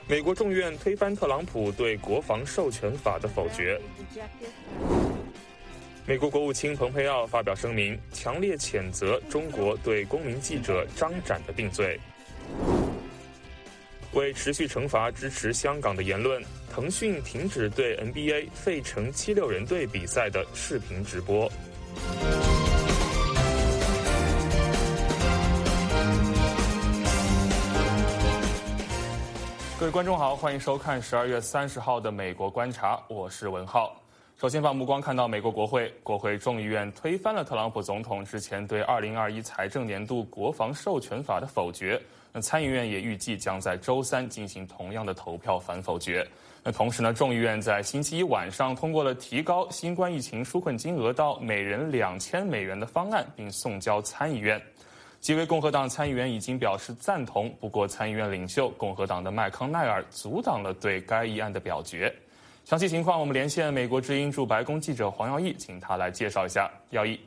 美国众院推翻特朗普对国防授权法的否决。美国国务卿蓬佩奥发表声明，强烈谴责中国对公民记者张展的定罪。为持续惩罚支持香港的言论，腾讯停止对 NBA 费城76人队比赛的视频直播。各位观众好，欢迎收看12月30号的美国观察，我是文浩。首先把目光看到美国国会众议院推翻了特朗普总统之前对2021财政年度国防授权法的否决。参议院也预计将在周三进行同样的投票反否决。同时众议院在星期一晚上通过了提高新冠疫情纾困金额到每人$2000的方案，并送交参议院。几位共和党参议员已经表示赞同，不过参议院领袖共和党的麦康奈尔阻挡了对该议案的表决。详细情况我们连线美国之音驻白宫记者黄耀义，请他来介绍一下。耀义。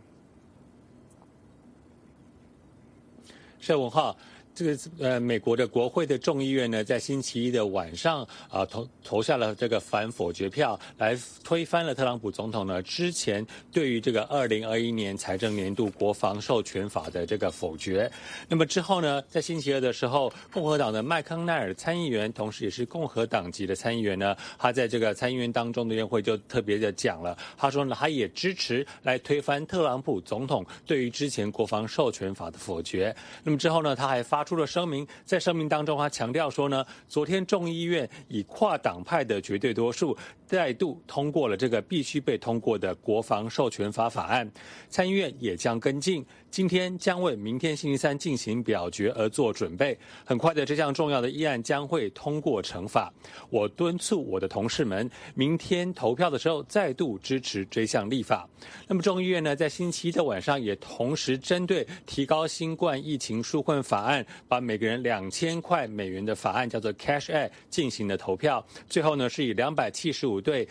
是文浩。这个美国的国会的众议院呢，在星期一的晚上投下了这个反否决票，来推翻了特朗普总统呢之前对于这个2021年财政年度国防授权法的这个否决。那么之后呢，在星期二的时候，共和党的麦康奈尔参议员，同时也是共和党籍的参议员呢，他在这个参议院当中的院会就特别的讲了，他说呢，他也支持来推翻特朗普总统对于之前国防授权法的否决。那么之后呢，他还发出了声明，在声明当中他强调说呢，昨天众议院以跨党派的绝对多数再度通过了这个必须被通过的国防授权法法案，参议院也将跟进，今天将为明天星期三进行表决而做准备。很快的，这项重要的议案将会通过成法。我敦促我的同事们，明天投票的时候再度支持这项立法。那么众议院呢，在星期一的晚上也同时针对提高新冠疫情纾困法案，把每个人$2000的法案叫做 Cash Act 进行了投票，最后呢是以275对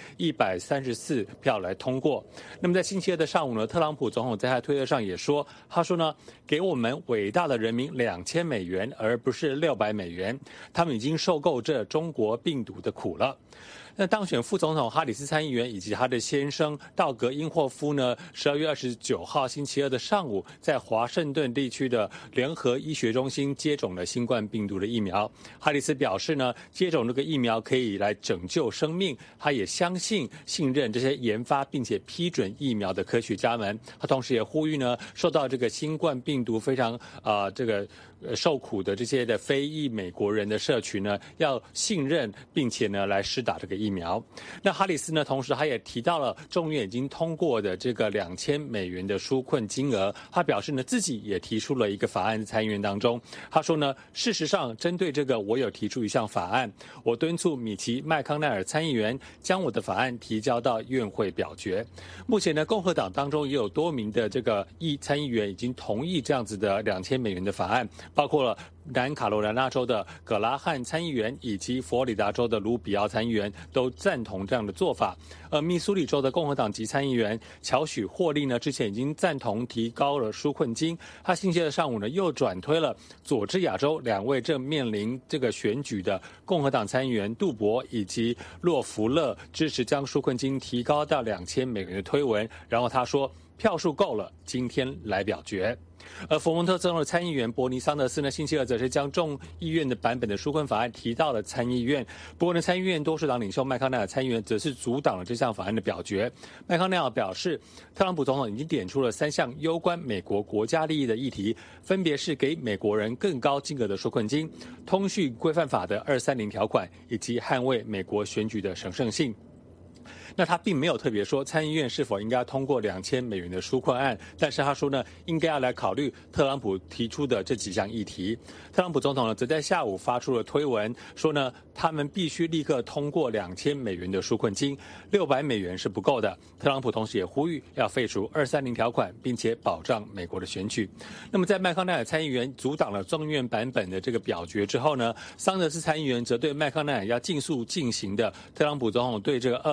134票来通过。那么在星期二的上午呢，特朗普总统在他推特上也说，他说呢，给我们伟大的人民$2000，而不是$600，他们已经受够这中国病毒的苦了。那当选副总统哈里斯参议员以及他的先生道格因霍夫呢，12月29号星期二的上午，在华盛顿地区的联合医学中心接种了新冠病毒的疫苗。哈里斯表示呢，接种这个疫苗可以来拯救生命，他也信任这些研发并且批准疫苗的科学家们。他同时也呼吁呢，受到这个新冠病毒非常受苦的这些的非裔美国人的社群呢，要信任并且呢来施打这个疫苗。那哈里斯呢，同时他也提到了众院已经通过的这个$2000的纾困金额。他表示呢，自己也提出了一个法案在参议院当中。他说呢，事实上针对这个，我有提出一项法案，我敦促米奇麦康奈尔参议员将我的法案提交到院会表决。目前呢，共和党当中也有多名的这个参议员已经同意这样子的$2000的法案，包括了南卡罗来纳州的葛拉汉参议员以及佛罗里达州的卢比奥参议员都赞同这样的做法。而密苏里州的共和党籍参议员乔许霍利呢，之前已经赞同提高了纾困金。他星期二上午呢，又转推了佐治亚州2位正面临这个选举的共和党参议员杜博以及洛弗勒支持将纾困金提高到$2000的推文。然后他说，票数够了，今天来表决。而佛蒙特州的参议员伯尼桑德斯呢，星期二则是将众议院的版本的纾困法案提到了参议院。不过呢，参议院多数党领袖麦康奈尔参议员则是阻挡了这项法案的表决。麦康奈尔表示，特朗普总统已经点出了3项攸关美国国家利益的议题，分别是给美国人更高金额的纾困金、通讯规范法的230条款，以及捍卫美国选举的神圣性。那他并没有特别说参议院是否应该通过$2000的纾困案，但是他说呢，应该要来考虑特朗普提出的这几项议题。特朗普总统呢，则在下午发出了推文，说呢，他们必须立刻通过$2000的纾困金，$600是不够的。特朗普同时也呼吁要废除230条款，并且保障美国的选举。那么在麦康奈尔参议员阻挡了众议院版本的这个表决之后呢，桑德斯参议员则对麦康奈尔要尽速进行的特朗普总统对这个2021年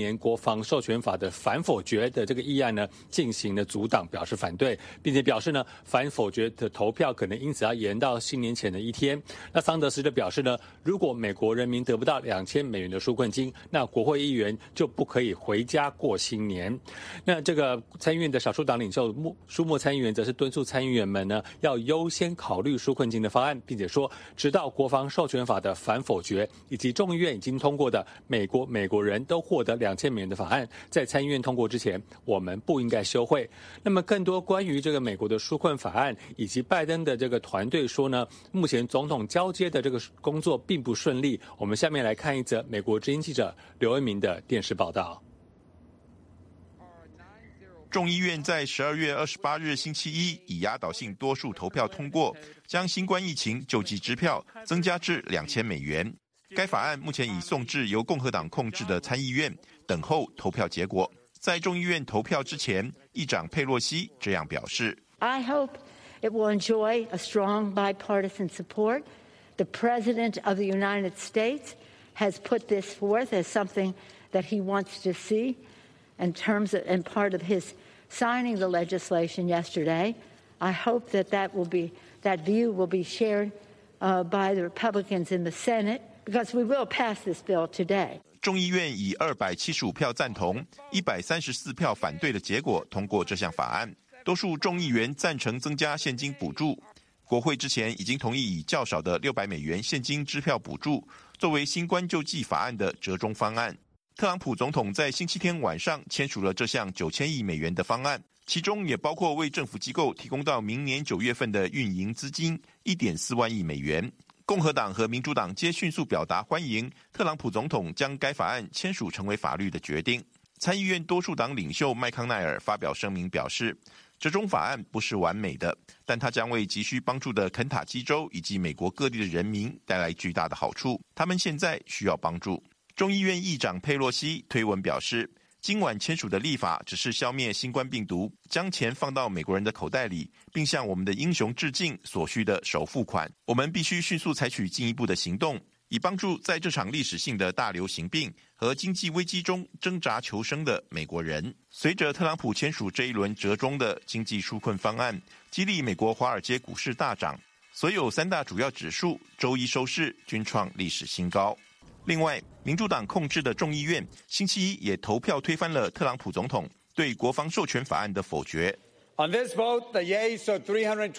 年国防授权法的反否决的这个议案呢，进行了阻挡，表示反对，并且表示呢，反否决的投票可能因此要延到新年前的一天。那桑德斯就表示呢，如果美国人民得不到$2000的纾困金，那国会议员就不可以回家过新年。那这个参议院的少数党领袖舒默参议员则是敦促参议员们呢，要优先考虑纾困金的方案，并且说，直到国防授权法的反否决以及众议院已经通过的美国人都获得$2000的法案，在参议院通过之前，我们不应该休会。那么更多关于这个美国的纾困法案以及拜登的这个团队说呢，目前总统交接的这个工作并不顺利。我们下面来看一则美国之音记者刘恩明的电视报道。 众议院在12月28日星期一以压倒性多数投票通过，将新冠疫情救济支票增加至$2000。该法案目前已送至由共和党控制的参议院，等候投票结果。在众议院投票之前，议长佩洛西这样表示 I hope it will enjoy a strong bipartisan support. The President of the United States has put this forth as something that he wants to see in terms of, and part of his signing the legislation yesterday. I hope that that view will be shared by the Republicans in the Senate, because we will pass this bill today. 众议院以275票赞同、134票反对的结果通过这项法案。多数众议员赞成增加现金补助。国会之前已经同意以较少的$600现金支票补助作为新冠救济法案的折中方案。特朗普总统在星期天晚上签署了这项$9000亿的方案，其中也包括为政府机构提供到明年9月份的运营资金$1.4万亿。共和党和民主党皆迅速表达欢迎特朗普总统将该法案签署成为法律的决定。参议院多数党领袖麦康奈尔发表声明表示，这种法案不是完美的，但它将为急需帮助的肯塔基州以及美国各地的人民带来巨大的好处，他们现在需要帮助。众议院议长佩洛西推文表示，今晚签署的立法只是消灭新冠病毒，将钱放到美国人的口袋里，并向我们的英雄致敬所需的首付款。我们必须迅速采取进一步的行动，以帮助在这场历史性的大流行病和经济危机中挣扎求生的美国人。随着特朗普签署这一轮折中的经济纾困方案，激励美国华尔街股市大涨，所有3大主要指数周一收市均创历史新高。另外，民主党控制的众议院星期一也投票推翻了特朗普总统对国防授权法案的否决。 On this vote, the yeas are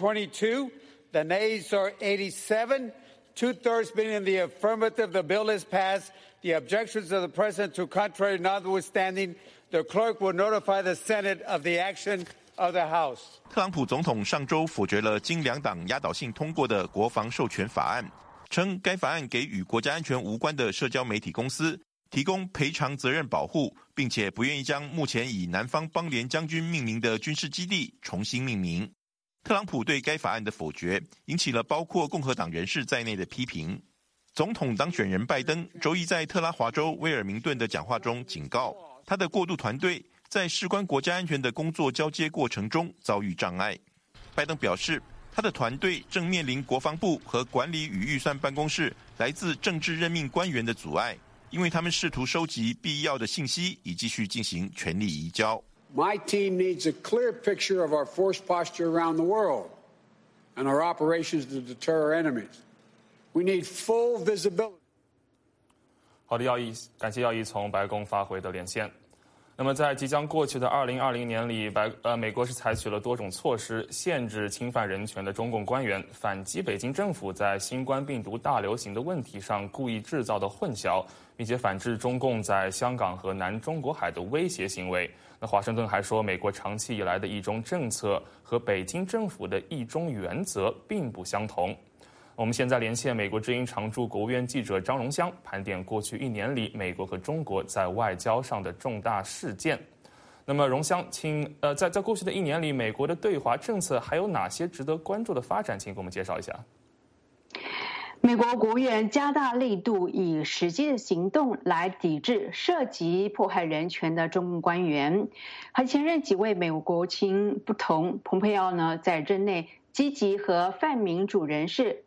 322, the nays are 87. 2/3 being in the affirmative, the bill is passed. The objections of the President to contrary notwithstanding, the clerk will notify the Senate of the action of the House. 特朗普总统上周否决了经2党压倒性通过的国防授权法案，称该法案给与国家安全无关的社交媒体公司提供赔偿责任保护，并且不愿意将目前以南方邦联将军命名的军事基地重新命名。特朗普对该法案的否决引起了包括共和党人士在内的批评。总统当选人拜登周一在特拉华州威尔明顿的讲话中警告，他的过渡团队在事关国家安全的工作交接过程中遭遇障碍。拜登表示，他的团队正面临国防部和管理与预算办公室来自政治任命官员的阻碍，因为他们试图收集必要的信息以继续进行权力移交。 My team needs a clear picture of our force posture around the world and our operations to deter our enemies. We need full visibility. 好的，感谢耀毅从白宫发回的连线。那么，在即将过去的2020年里，美国是采取了多种措施，限制侵犯人权的中共官员，反击北京政府在新冠病毒大流行的问题上故意制造的混淆，并且反制中共在香港和南中国海的威胁行为。那华盛顿还说，美国长期以来的一中政策和北京政府的一中原则并不相同。我们现在连线美国之音常驻国务院记者张荣香，盘点过去1年里美国和中国在外交上的重大事件。那么，荣香，请在过去的1年里，美国的对华政策还有哪些值得关注的发展？请给我们介绍一下。 美国国务院加大力度，以实际的行动来抵制涉及迫害人权的中共官员。和前任几位美国国务卿不同，蓬佩奥呢在任内积极和泛民主人士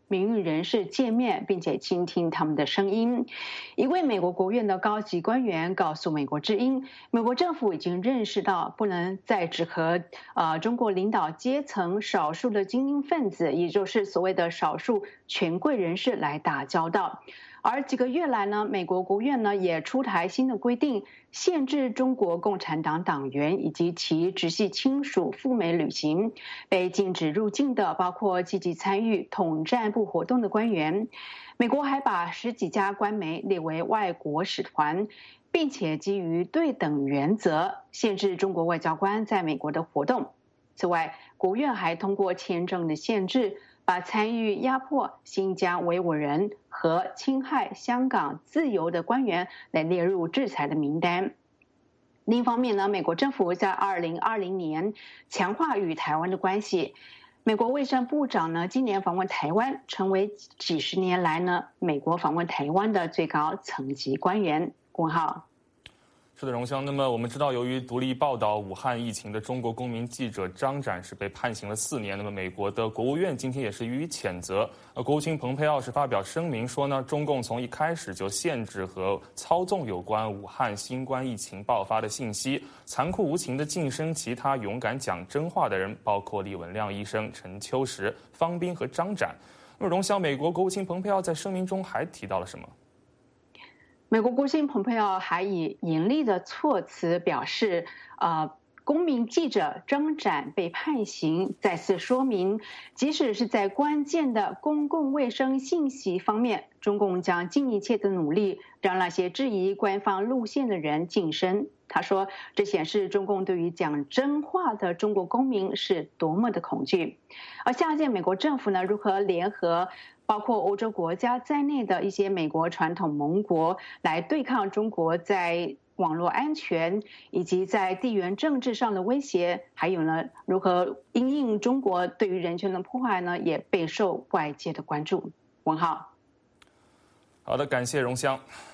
民运人士见面，并且倾听他们的声音。一位美国国务院的高级官员告诉美国之音，美国政府已经认识到不能再只和中国领导阶层少数的精英分子，也就是所谓的少数权贵人士来打交道。而几个月来呢，美国国务院呢也出台新的规定，限制中国共产党党员以及其直系亲属赴美旅行。被禁止入境的包括积极参与统战部活动的官员。美国还把10几家官媒列为外国使团，并且基于对等原则限制中国外交官在美国的活动。此外，国务院还通过签证的限制，把参与压迫新疆维吾尔人和侵害香港自由的官员来列入制裁的名单。另一方面呢，美国政府在2020年强化与台湾的关系。美国卫生部长呢今年访问台湾，成为几十年来呢美国访问台湾的最高层级官员。文浩。 是的，荣香。那么我们知道，由于独立报道武汉疫情的中国公民记者张展是被判刑了4年。那么美国的国务院今天也是予以谴责。国务卿蓬佩奥是发表声明说呢，中共从一开始就限制和操纵有关武汉新冠疫情爆发的信息，残酷无情地晋升其他勇敢讲真话的人，包括李文亮医生、陈秋实、方斌和张展。那么荣香，美国国务卿蓬佩奥在声明中还提到了什么？ 美国国务卿蓬佩奥还以严厉的措辞表示，公民记者张展被判刑，再次说明，即使是在关键的公共卫生信息方面，中共将尽一切的努力，让那些质疑官方路线的人晋升。他说，这显示中共对于讲真话的中国公民是多么的恐惧。而下届美国政府呢，如何联合包括欧洲国家在内的一些美国传统盟国来对抗中国在网络安全以及在地缘政治上的威胁，还有呢，如何因应中国对于人权的破坏呢，也备受外界的关注。文浩。 好的，感谢荣香。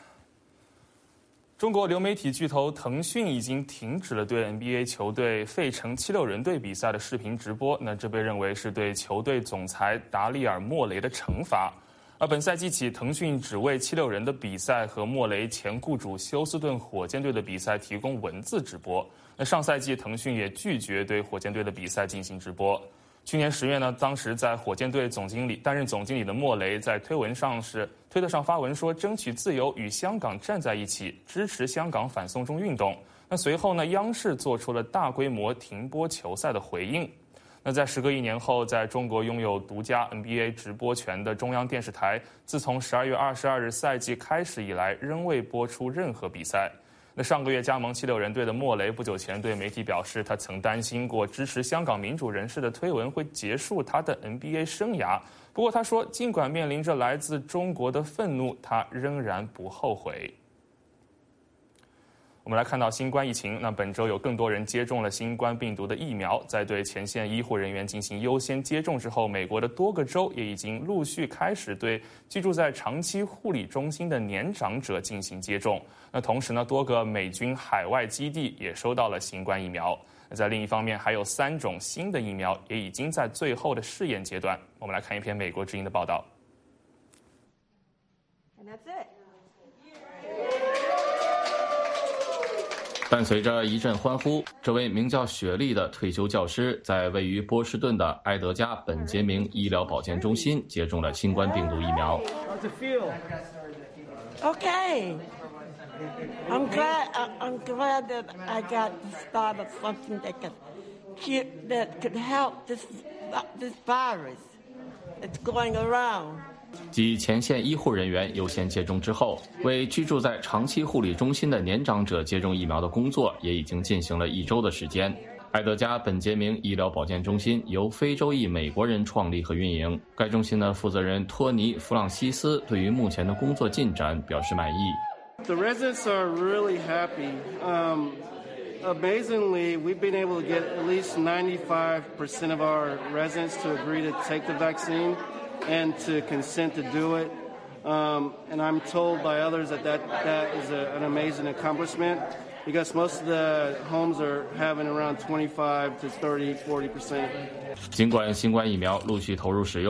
中国流媒体巨头腾讯已经停止了对 NBA 球队费城76人队比赛的视频直播，那这被认为是对球队总裁达里尔·莫雷的惩罚。而本赛季起，腾讯只为76人的比赛和莫雷前雇主休斯顿火箭队的比赛提供文字直播。那上赛季，腾讯也拒绝对火箭队的比赛进行直播。去年10月呢，当时在火箭队担任总经理的莫雷在推特上发文说，争取自由，与香港站在一起，支持香港反送中运动。那随后呢，央视做出了大规模停播球赛的回应。那在时隔1年后，在中国拥有独家 NBA 直播权的中央电视台，自从12月22日赛季开始以来，仍未播出任何比赛。那上个月加盟76人队的莫雷不久前对媒体表示，他曾担心过支持香港民主人士的推文会结束他的 NBA 生涯。不过他说，尽管面临着来自中国的愤怒，他仍然不后悔。我们来看到新冠疫情，那本周有更多人接种了新冠病毒的疫苗。在对前线医护人员进行优先接种之后，美国的多个州也已经陆续开始对居住在长期护理中心的年长者进行接种。那同时呢，多个美军海外基地也收到了新冠疫苗。在另一方面，还有3种新的疫苗也已经在最后的试验阶段。我们来看一篇美国之音的报道。 And that's it. 伴随着一阵欢呼，这位名叫雪莉的退休教师在位于波士顿的埃德加·本杰明医疗保健中心接种了新冠病毒疫苗。 Okay. I'm glad that I got the start of something that could help this virus that's going around. 继前线医护人员优先接种之后，为居住在长期护理中心的年长者接种疫苗的工作也已经进行了1周的时间。埃德加·本杰明医疗保健中心由非洲裔美国人创立和运营。该中心的负责人托尼·弗朗西斯对于目前的工作进展表示满意。 The residents are really happy. Amazingly, we've been able to get at least 95% of our residents to agree to take the vaccine and to consent to do it. And I'm told by others that is an amazing accomplishment because most of the homes are having around 25 to 30, 40%. 尽管新冠疫苗陆续投入使用，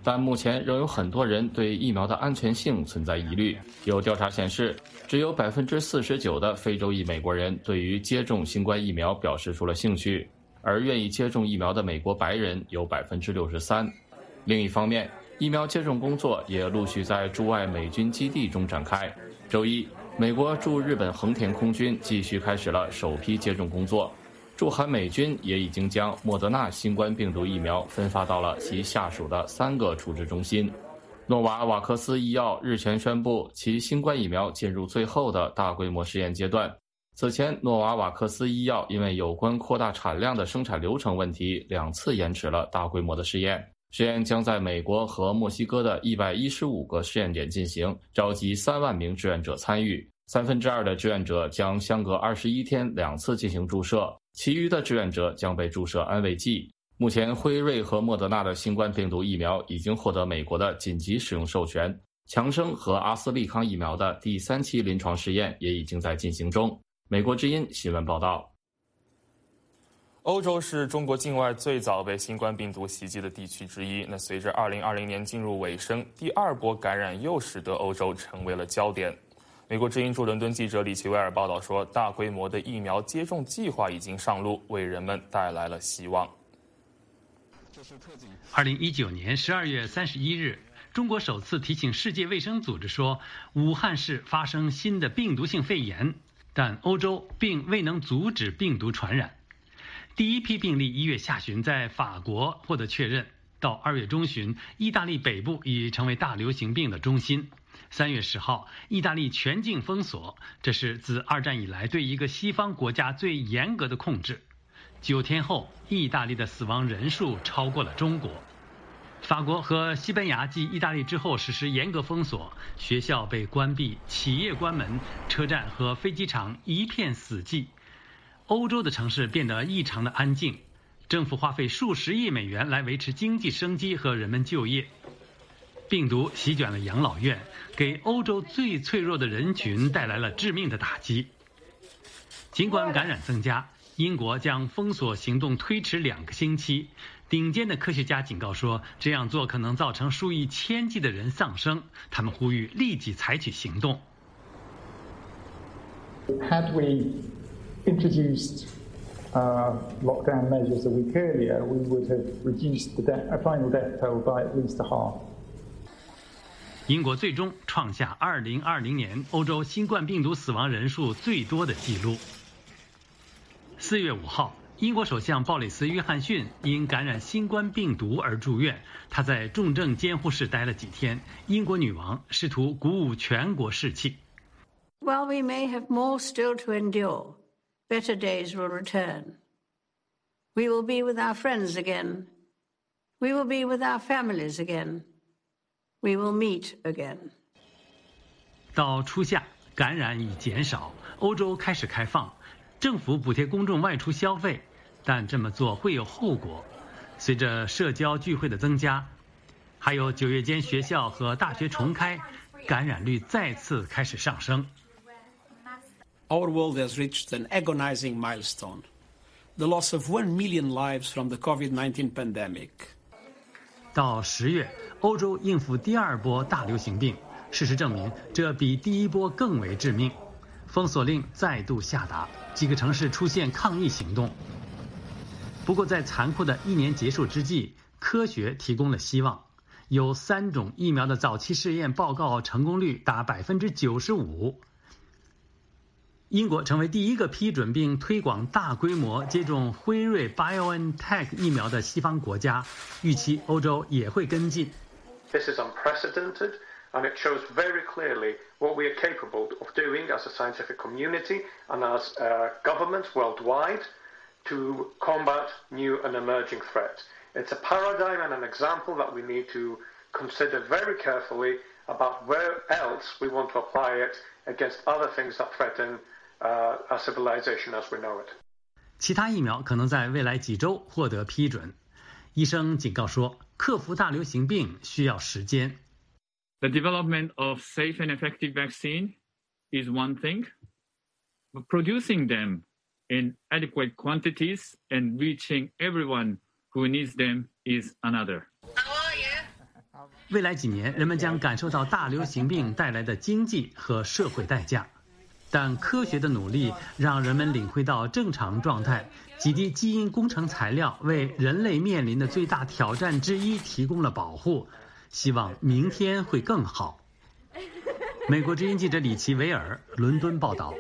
但目前仍有很多人对疫苗的安全性存在疑虑。有调查显示，只有49%的非洲裔美国人对于接种新冠疫苗表示出了兴趣，而愿意接种疫苗的美国白人有63%。另一方面，疫苗接种工作也陆续在驻外美军基地中展开。周一，美国驻日本横田空军继续开始了首批接种工作，驻韩美军也已经将莫德纳新冠病毒疫苗分发到了其下属的3个处置中心。诺瓦瓦克斯医药日前宣布，其新冠疫苗进入最后的大规模试验阶段。此前，诺瓦瓦克斯医药因为有关扩大产量的生产流程问题，2次延迟了大规模的试验。实验将在美国和墨西哥的115个试验点进行，召集3万名志愿者参与。2/3的志愿者将相隔21天2次进行注射，其余的志愿者将被注射安慰剂。目前，辉瑞和莫德纳的新冠病毒疫苗已经获得美国的紧急使用授权，强生和阿斯利康疫苗的第3期临床试验也已经在进行中。美国之音新闻报道。 欧洲是中国境外最早被新冠病毒袭击的地区之一。那随着2020年进入尾声，第2波感染又使得欧洲成为了焦点。美国之音驻伦敦记者李奇威尔报道说，大规模的疫苗接种计划已经上路，为人们带来了希望。 2019年12月31日，中国首次提醒世界卫生组织说，武汉市发生新的病毒性肺炎，但欧洲并未能阻止病毒传染。第一批病例1月下旬在法国获得确认，到2月中旬，意大利北部已成为大流行病的中心。3月10号，意大利全境封锁，这是自2战以来对一个西方国家最严格的控制。9天后，意大利的死亡人数超过了中国。法国和西班牙继意大利之后实施严格封锁，学校被关闭，企业关门，车站和飞机场一片死寂。欧洲的城市变得异常的安静，政府花费数十亿美元来维持经济生机和人们就业。病毒席卷了养老院，给欧洲最脆弱的人群带来了致命的打击。尽管感染增加，英国将封锁行动推迟2个星期。顶尖的科学家警告说，这样做可能造成数以千计的人丧生。他们呼吁立即采取行动。 Had we introduced lockdown measures a week earlier, we would have reduced the final death toll by at least a half. 英国最终创下2020年欧洲新冠病毒死亡人数最多的纪录。4月5号，英国首相鲍里斯·约翰逊因感染新冠病毒而住院，他在重症监护室待了几天。英国女王试图鼓舞全国士气。 While we may have more still to endure, better days will return. We will be with our friends again. We will be with our families again. We will meet again. 到初夏，感染已减少，欧洲开始开放，政府补贴公众外出消费，但这么做会有后果。随着社交聚会的增加，还有9月间学校和大学重开，感染率再次开始上升。 Our world has reached an agonizing milestone, the loss of 1 million lives from the COVID-19 pandemic. 到10月，欧洲应付第2波大流行病，事实证明，这比第1波更为致命。封锁令再度下达，几个城市出现抗议行动。不过，在残酷的1年结束之际，科学提供了希望。有3种疫苗的早期试验报告成功率达95%。英国成为第一个批准并推广大规模接种辉瑞 BioNTech 疫苗的西方国家，预期欧洲也会跟进。 This is unprecedented, and it shows very clearly what we are capable of doing as a scientific community and as governments worldwide to combat new and emerging threats. It's a paradigm and an example that we need to consider very carefully about where else we want to apply it against other things that threaten our civilization as we know it. 其他疫苗可能在未来几周获得批准。医生警告说，克服大流行病需要时间。 The development of safe and effective vaccine is one thing, but producing them in adequate quantities and reaching everyone who needs them is another. How are you? 未来几年，人们将感受到大流行病带来的经济和社会代价。但科学的努力让人们领会到正常状态，几滴基因工程材料为人类面临的最大挑战之一提供了保护。希望明天会更好。美国之音记者李奇维尔，伦敦报道。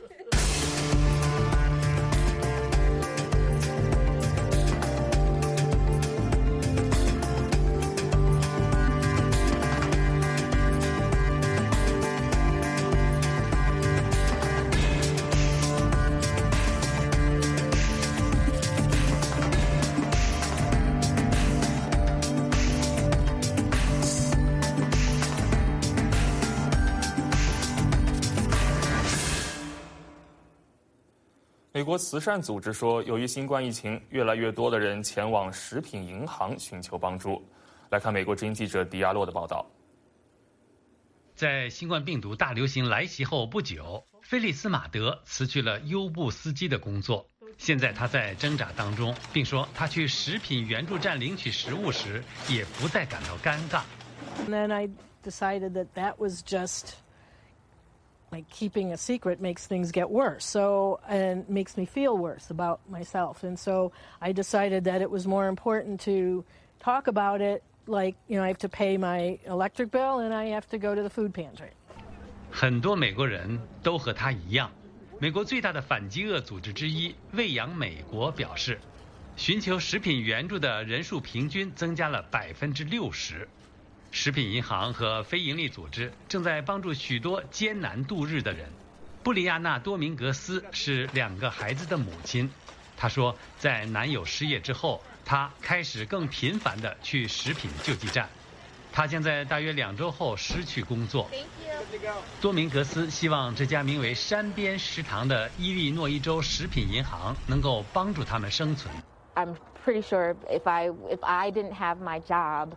美国慈善组织说，由于新冠疫情，越来越多的人前往食品银行寻求帮助。来看美国之音记者迪亚洛的报道。 在新冠病毒大流行来袭后不久，菲利斯·马德辞去了优步司机的工作。现在他在挣扎当中，并说他去食品援助站领取食物时也不再感到尴尬。 And then I decided that was just like keeping a secret makes things get worse. And makes me feel worse about myself. And so I decided that it was more important to talk about it. Like, I have to pay my electric bill and I have to go to the food pantry. 很多美国人都和他一样。美国最大的反饥饿组织之一喂养美国表示，寻求食品援助的人数平均增加了60%。食品银行和非营利组织正在帮助许多艰难度日的人。布里亚纳·多明格斯是2个孩子的母亲。她说，在男友失业之后，她开始更频繁地去食品救济站。她将在大约2周后失去工作。多明格斯希望这家名为山边食堂的伊利诺伊州食品银行能够帮助他们生存。 I'm pretty sure if I didn't have my job,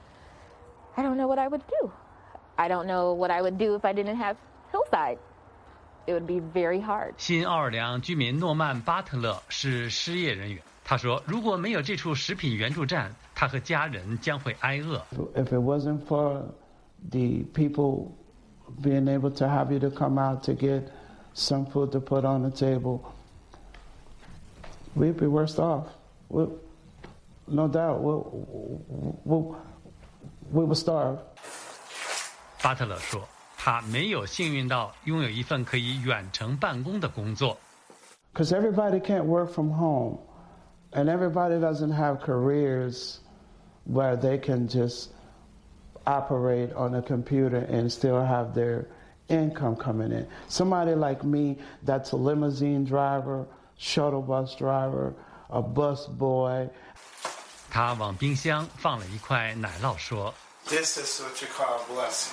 I don't know what I would do. I don't know what I would do if I didn't have Hillside. It would be very hard. 新奥尔良居民诺曼·巴特勒是失业人员。他说，如果没有这处食品援助站，他和家人将会挨饿。 If it wasn't for the people being able to have you to come out to get some food to put on the table, we'd be worse off. No doubt, we will starve. 巴特勒说，他没有幸运到拥有一份可以远程办公的工作。 Because everybody can't work from home, and everybody doesn't have careers where they can just operate on a computer and still have their income coming in. Somebody like me, that's a limousine driver, shuttle bus driver, a bus boy. 他往冰箱放了一块奶酪，说 This is what you call a blessing.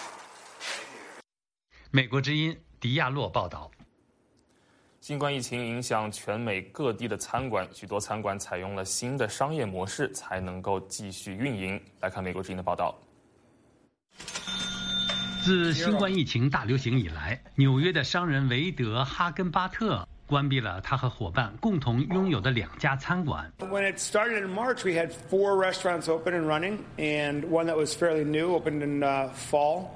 美国之音迪亚洛报道。 新冠疫情影响全美各地的餐馆，许多餐馆采用了新的商业模式才能够继续运营。来看美国之音的报道。 自新冠疫情大流行以来，纽约的商人维德·哈根巴特关闭了他和伙伴共同拥有的2家餐馆。 When it started in March, we had 4 restaurants open and running, and one that was fairly new opened in fall.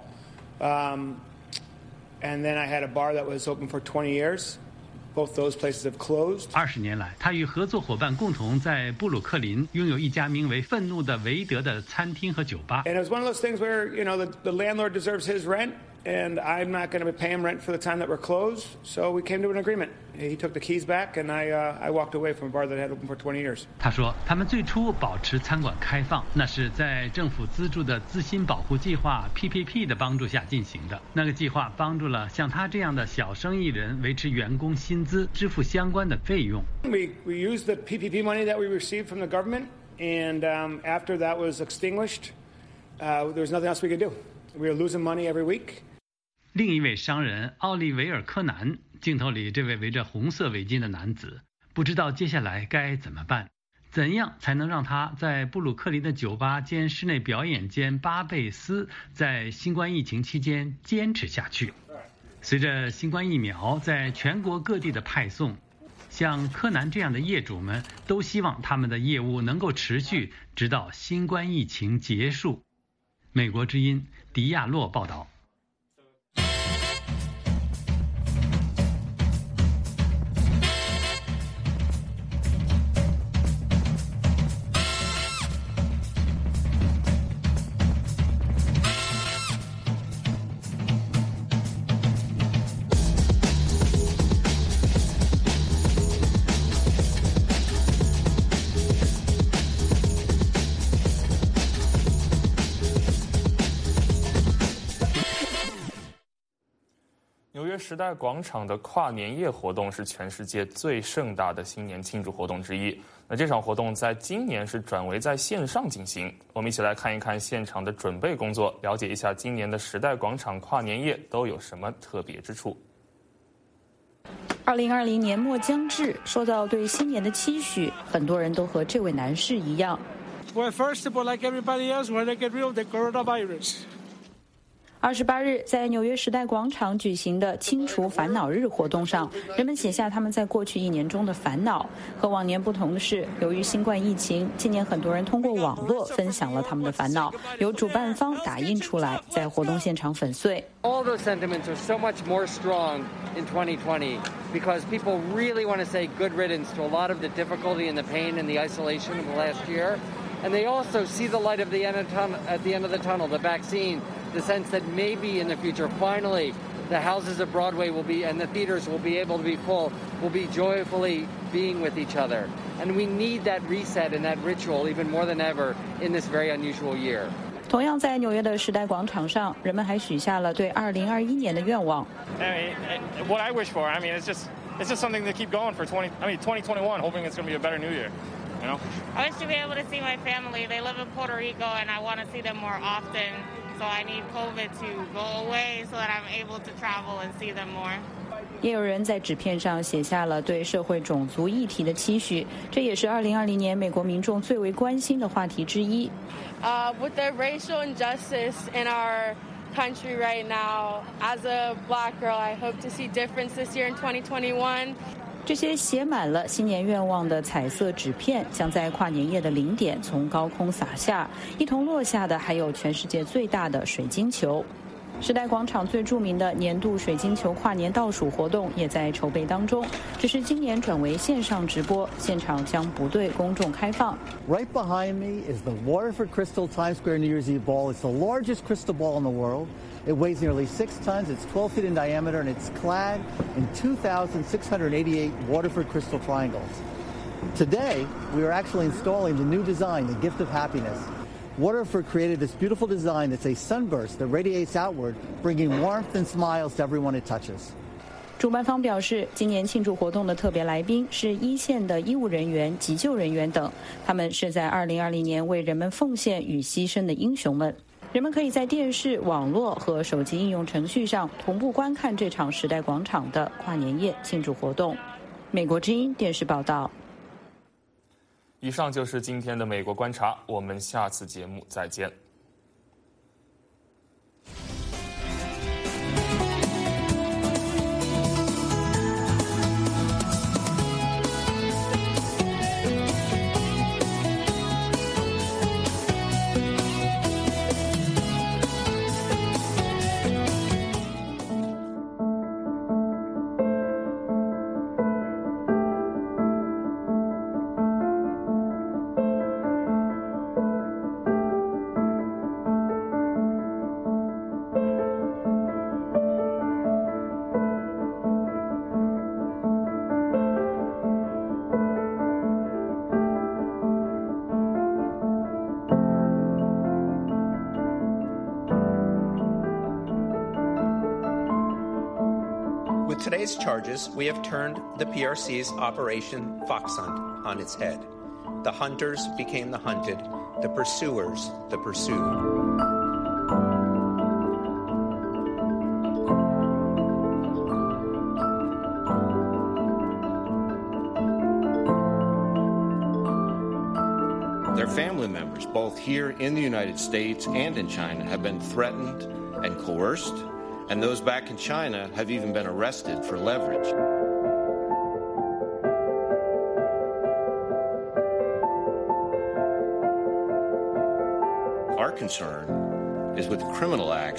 And then I had a bar that was open for 20 years. Both those places have closed. 20年来，他与合作伙伴共同在布鲁克林拥有一家名为“愤怒的维德”的餐厅和酒吧。 And it was one of those things where, the landlord deserves his rent, and I'm not going to pay him rent for the time that we're closed. So we came to an agreement. He took the keys back, and I walked away from a bar that had opened for 20 years. 他说，他们最初保持餐馆开放，那是在政府资助的资薪保护计划 PPP 的帮助下进行的。那个计划帮助了像他这样的小生意人维持员工薪资、支付相关的费用。 We used the PPP money that we received from the government, and after that was extinguished, there was nothing else we could do. We were losing money every week. 另一位商人奥利维尔·柯南，镜头里这位围着红色围巾的男子，不知道接下来该怎么办，怎样才能让他在布鲁克林的酒吧兼室内表演间巴贝斯在新冠疫情期间坚持下去。随着新冠疫苗在全国各地的派送，像柯南这样的业主们都希望他们的业务能够持续直到新冠疫情结束。 美国之音迪亚洛报道。 纽约时代广场的跨年夜活动是全世界最盛大的新年庆祝活动之一。那这场活动在今年是转为在线上进行。我们一起来看一看现场的准备工作，了解一下今年的时代广场跨年夜都有什么特别之处。 2020年末将至，说到对新年的期许，很多人都和这位男士一样。 Well, first of all, like everybody else, when they get rid of the coronavirus. 28日，在纽约时代广场举行的清除烦恼日活动上，人们写下他们在过去1年中的烦恼。和往年不同的是，由于新冠疫情，今年很多人通过网络分享了他们的烦恼，由主办方打印出来，在活动现场粉碎。 All those sentiments are so much more strong in 2020 because people really want to say good riddance to a lot of the difficulty and the pain and the isolation of the last year. And they also see the light of the end at the end of the tunnel, the vaccine, the sense that maybe in the future, finally, the houses of Broadway will be, and the theaters will be able to be full, will be joyfully being with each other. And we need that reset and that ritual even more than ever in this very unusual year. 同样在纽约的时代广场上，人们还许下了对2021年的愿望。 What I wish for, I mean, it's just something to keep going for 2021, hoping it's going to be a better new year. You know? I wish to be able to see my family. They live in Puerto Rico, and I want to see them more often. So I need COVID to go away so that I'm able to travel and see them more. 也有人在纸片上写下了对社会种族议题的期许，这也是2020年美国民众最为关心的话题之一。 With the racial injustice in our country right now, as a black girl, I hope to see difference this year in 2021. 这些写满了新年愿望的彩色纸片将在跨年夜的0点从高空洒下，一同落下的还有全世界最大的水晶球。时代广场最著名的年度水晶球跨年倒数活动也在筹备当中，只是今年转为线上直播，现场将不对公众开放。 Right behind me is the Waterford Crystal Times Square New Year's Eve ball. It's the largest crystal ball in the world. It weighs nearly 6 tons, it's 12 feet in diameter, and it's clad in 2,688 Waterford crystal triangles. Today, we are actually installing the new design, the Gift of Happiness. Waterford created this beautiful design that's a sunburst that radiates outward, bringing warmth and smiles to everyone it touches. 主办方表示，今年庆祝活动的特别来宾是1线的医务人员、急救人员等，他们是在2020年为人们奉献与牺牲的英雄们。人们可以在电视、网络和手机应用程序上同步观看这场时代广场的跨年夜庆祝活动。美国之音电视报道。 以上就是今天的美国观察，我们下次节目再见。 With today's charges, we have turned the PRC's Operation Fox Hunt on its head. The hunters became the hunted, the pursuers the pursued. Their family members, both here in the United States and in China, have been threatened and coerced, and those back in China have even been arrested for leverage. Our concern is with criminal acts